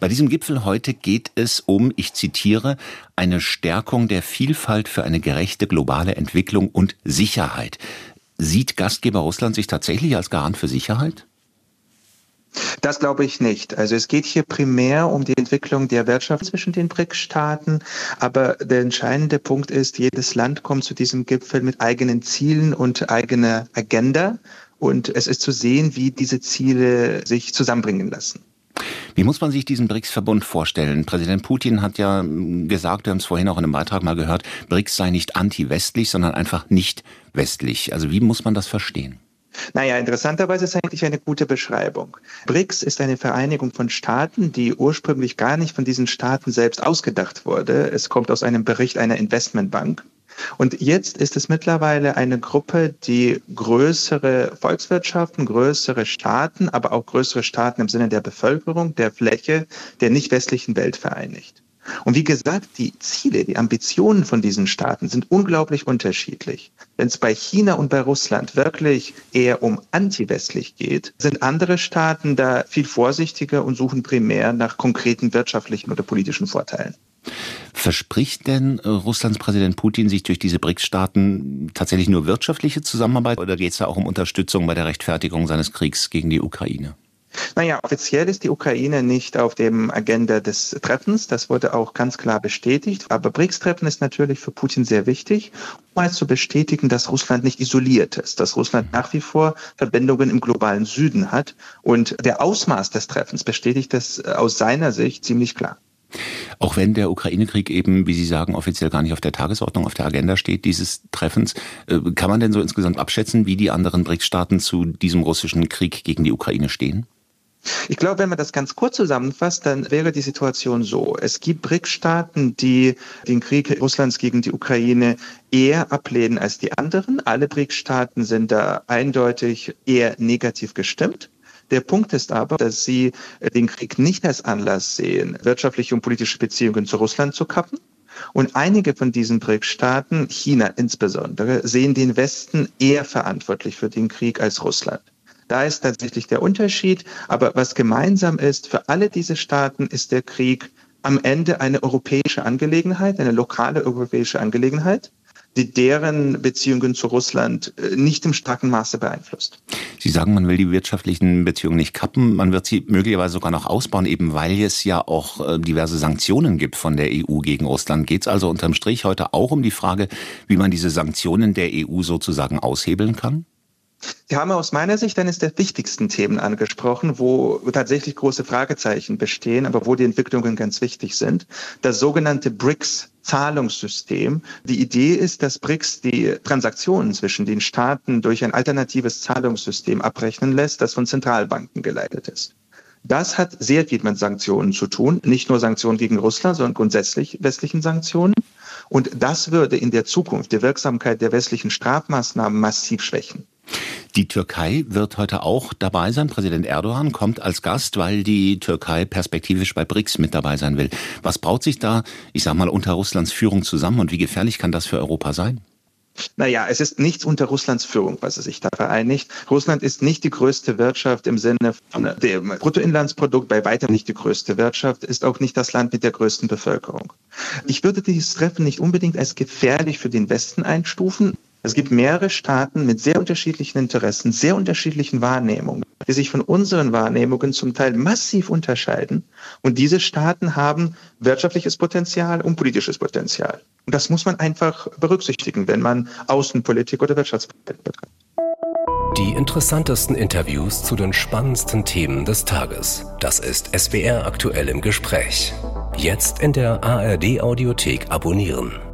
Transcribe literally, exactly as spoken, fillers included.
Bei diesem Gipfel heute geht es um, ich zitiere, eine Stärkung der Vielfalt für eine gerechte globale Entwicklung und Sicherheit. Sieht Gastgeber Russland sich tatsächlich als Garant für Sicherheit? Das glaube ich nicht. Also es geht hier primär um die Entwicklung der Wirtschaft zwischen den B R I C-Staaten. Aber der entscheidende Punkt ist, jedes Land kommt zu diesem Gipfel mit eigenen Zielen und eigener Agenda. Und es ist zu sehen, wie diese Ziele sich zusammenbringen lassen. Wie muss man sich diesen B R I C-Verbund vorstellen? Präsident Putin hat ja gesagt, wir haben es vorhin auch in einem Beitrag mal gehört, B R I C sei nicht anti-westlich, sondern einfach nicht westlich. Also wie muss man das verstehen? Naja, interessanterweise ist eigentlich eine gute Beschreibung. B R I C ist eine Vereinigung von Staaten, die ursprünglich gar nicht von diesen Staaten selbst ausgedacht wurde. Es kommt aus einem Bericht einer Investmentbank. Und jetzt ist es mittlerweile eine Gruppe, die größere Volkswirtschaften, größere Staaten, aber auch größere Staaten im Sinne der Bevölkerung, der Fläche, der nicht westlichen Welt vereinigt. Und wie gesagt, die Ziele, die Ambitionen von diesen Staaten sind unglaublich unterschiedlich. Wenn es bei China und bei Russland wirklich eher um anti-westlich geht, sind andere Staaten da viel vorsichtiger und suchen primär nach konkreten wirtschaftlichen oder politischen Vorteilen. Verspricht denn Russlands Präsident Putin sich durch diese B R I C-Staaten tatsächlich nur wirtschaftliche Zusammenarbeit oder geht es da auch um Unterstützung bei der Rechtfertigung seines Kriegs gegen die Ukraine? Naja, offiziell ist die Ukraine nicht auf dem Agenda des Treffens. Das wurde auch ganz klar bestätigt. Aber B R I C-Treffen ist natürlich für Putin sehr wichtig, um mal zu bestätigen, dass Russland nicht isoliert ist, dass Russland nach wie vor Verbindungen im globalen Süden hat. Und der Ausmaß des Treffens bestätigt das aus seiner Sicht ziemlich klar. Auch wenn der Ukraine-Krieg eben, wie Sie sagen, offiziell gar nicht auf der Tagesordnung, auf der Agenda steht, dieses Treffens, kann man denn so insgesamt abschätzen, wie die anderen B R I C-Staaten zu diesem russischen Krieg gegen die Ukraine stehen? Ich glaube, wenn man das ganz kurz zusammenfasst, dann wäre die Situation so. Es gibt B R I C-Staaten, die den Krieg Russlands gegen die Ukraine eher ablehnen als die anderen. Alle B R I C-Staaten sind da eindeutig eher negativ gestimmt. Der Punkt ist aber, dass sie den Krieg nicht als Anlass sehen, wirtschaftliche und politische Beziehungen zu Russland zu kappen. Und einige von diesen B R I C-Staaten, China insbesondere, sehen den Westen eher verantwortlich für den Krieg als Russland. Da ist tatsächlich der Unterschied. Aber was gemeinsam ist für alle diese Staaten, ist der Krieg am Ende eine europäische Angelegenheit, eine lokale europäische Angelegenheit, die deren Beziehungen zu Russland nicht im starken Maße beeinflusst. Sie sagen, man will die wirtschaftlichen Beziehungen nicht kappen, man wird sie möglicherweise sogar noch ausbauen, eben weil es ja auch diverse Sanktionen gibt von der E U gegen Russland. Geht es also unterm Strich heute auch um die Frage, wie man diese Sanktionen der E U sozusagen aushebeln kann? Sie haben aus meiner Sicht eines der wichtigsten Themen angesprochen, wo tatsächlich große Fragezeichen bestehen, aber wo die Entwicklungen ganz wichtig sind. Das sogenannte B R I C-Zahlungssystem. Die Idee ist, dass B R I C die Transaktionen zwischen den Staaten durch ein alternatives Zahlungssystem abrechnen lässt, das von Zentralbanken geleitet ist. Das hat sehr viel mit Sanktionen zu tun, nicht nur Sanktionen gegen Russland, sondern grundsätzlich westlichen Sanktionen. Und das würde in der Zukunft die Wirksamkeit der westlichen Strafmaßnahmen massiv schwächen. Die Türkei wird heute auch dabei sein. Präsident Erdogan kommt als Gast, weil die Türkei perspektivisch bei B R I C mit dabei sein will. Was braut sich da, ich sag mal, unter Russlands Führung zusammen und wie gefährlich kann das für Europa sein? Naja, es ist nichts unter Russlands Führung, was es sich da vereinigt. Russland ist nicht die größte Wirtschaft im Sinne von dem Bruttoinlandsprodukt, bei weitem nicht die größte Wirtschaft, ist auch nicht das Land mit der größten Bevölkerung. Ich würde dieses Treffen nicht unbedingt als gefährlich für den Westen einstufen. Es gibt mehrere Staaten mit sehr unterschiedlichen Interessen, sehr unterschiedlichen Wahrnehmungen, die sich von unseren Wahrnehmungen zum Teil massiv unterscheiden. Und diese Staaten haben wirtschaftliches Potenzial und politisches Potenzial. Und das muss man einfach berücksichtigen, wenn man Außenpolitik oder Wirtschaftspolitik betreibt. Die interessantesten Interviews zu den spannendsten Themen des Tages. Das ist S W R aktuell im Gespräch. Jetzt in der A R D Audiothek abonnieren.